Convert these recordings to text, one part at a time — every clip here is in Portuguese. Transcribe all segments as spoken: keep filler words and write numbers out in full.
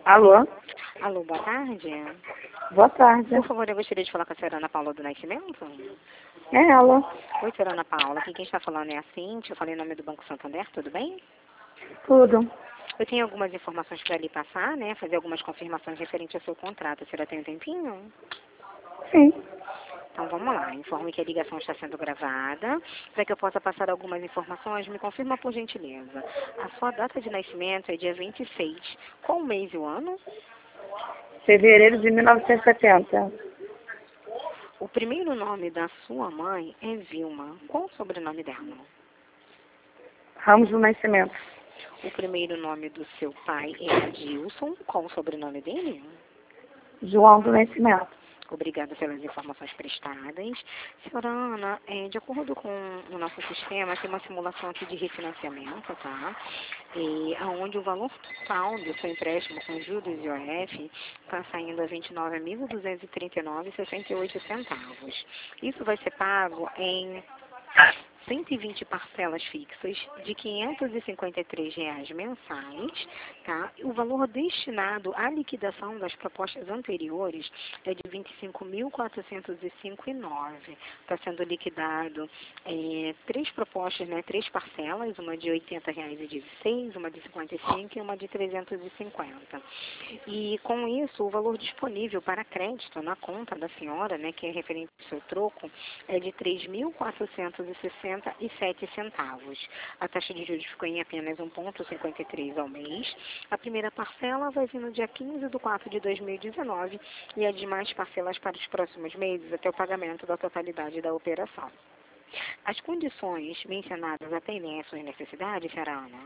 Alô? Alô, boa tarde. Boa tarde. Por favor, eu gostaria de falar com a senhora Ana Paula do Nascimento. É ela. Oi, senhora Ana Paula. Aqui quem está falando é a Cintia. Eu falei em nome do Banco Santander, tudo bem? Tudo. Eu tenho algumas informações para lhe passar, né? Fazer algumas confirmações referentes ao seu contrato. A senhora tem um tempinho? Sim. Então vamos lá. Informe que a ligação está sendo gravada. Para que eu possa passar algumas informações, me confirma por gentileza. A sua data de nascimento é dia vinte e seis. Qual o mês e o ano? Fevereiro de mil novecentos e setenta. O primeiro nome da sua mãe é Vilma. Qual o sobrenome dela? Ramos do Nascimento. O primeiro nome do seu pai é Adilson. Qual o sobrenome dele? João do Nascimento. Obrigada pelas informações prestadas. Senhora Ana, é, de acordo com o nosso sistema, tem uma simulação aqui de refinanciamento, tá? E, onde o valor total do seu empréstimo com juros e O F está saindo a vinte e nove mil duzentos e trinta e nove reais e sessenta e oito centavos. Isso vai ser pago em cento e vinte parcelas fixas de quinhentos e cinquenta e três reais mensais, tá? O valor destinado à liquidação das propostas anteriores é de vinte e cinco mil quatrocentos e cinco reais e nove centavos. Está sendo liquidado é, três propostas, né? Três parcelas, uma de oitenta reais e dezesseis, uma de cinquenta e cinco e uma de trezentos e cinquenta. E com isso, o valor disponível para crédito na conta da senhora, né, que é referente ao seu troco, é de três mil quatrocentos e sessenta e sete centavos. A taxa de juros ficou em apenas um vírgula cinquenta e três ao mês. A primeira parcela vai vir no dia quinze de quatro de dois mil e dezenove e as demais parcelas para os próximos meses até o pagamento da totalidade da operação. As condições mencionadas atendem às suas necessidades, senhora Ana?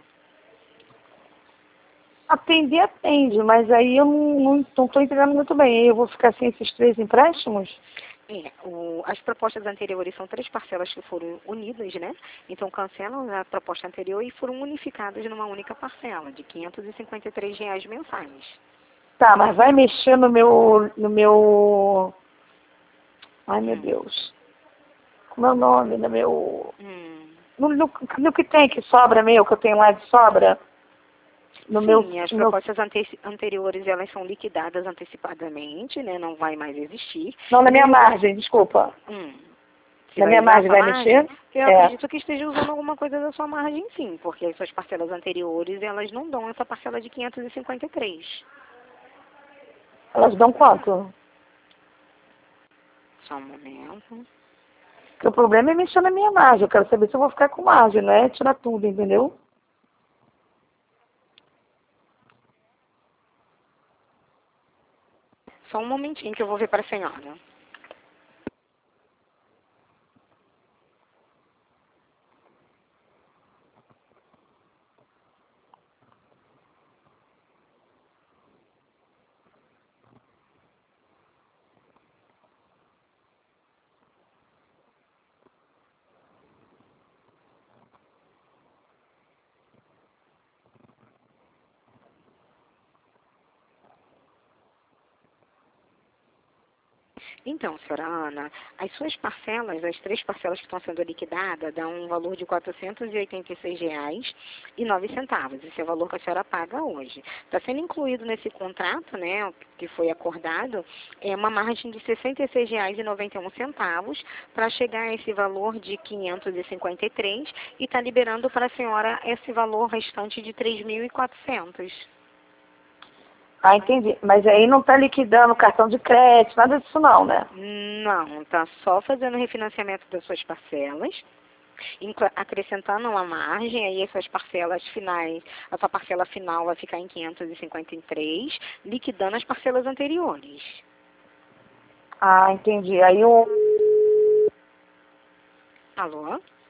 Atender, atende, mas aí eu não estou entendendo muito bem. Aí eu vou ficar sem esses três empréstimos? É, o, as propostas anteriores são três parcelas que foram unidas, né? Então cancelam a proposta anterior e foram unificadas numa única parcela de quinhentos e cinquenta e três reais mensais. Tá, mas vai mexer no meu... no meu... Ai, meu Hum. Deus. Como é o nome? No meu... Hum. No, no, no que tem que sobra meu, que eu tenho lá de sobra? No Sim, meu... as no... propostas ante anteriores, elas são liquidadas antecipadamente, né? Não vai mais existir. Não, na minha E o... margem, desculpa. Hum. Você Na vai minha usar margem essa vai margem? mexer? Eu É. acredito que esteja usando alguma coisa da sua margem, sim, porque as suas parcelas anteriores, elas não dão essa parcela de quinhentos e cinquenta e três. Elas dão quanto? Só um momento. Porque o problema é mexer na minha margem. Eu quero saber se eu vou ficar com margem, não é tirar tudo, entendeu? Só um momentinho que eu vou ver para a senhora. Então, senhora Ana, as suas parcelas, as três parcelas que estão sendo liquidadas, dão um valor de quatrocentos e oitenta e seis reais e nove centavos. Esse é o valor que a senhora paga hoje. Está sendo incluído nesse contrato, né, que foi acordado, é uma margem de sessenta e seis reais e noventa e um centavos para chegar a esse valor de quinhentos e cinquenta e três e está liberando para a senhora esse valor restante de três mil e quatrocentos. Ah, entendi. Mas aí não está liquidando cartão de crédito, nada disso não, né? Não, está só fazendo refinanciamento das suas parcelas, acrescentando uma margem, aí as suas parcelas finais, a sua parcela final vai ficar em quinhentos e cinquenta e três, liquidando as parcelas anteriores. Ah, entendi. Aí o... Alô?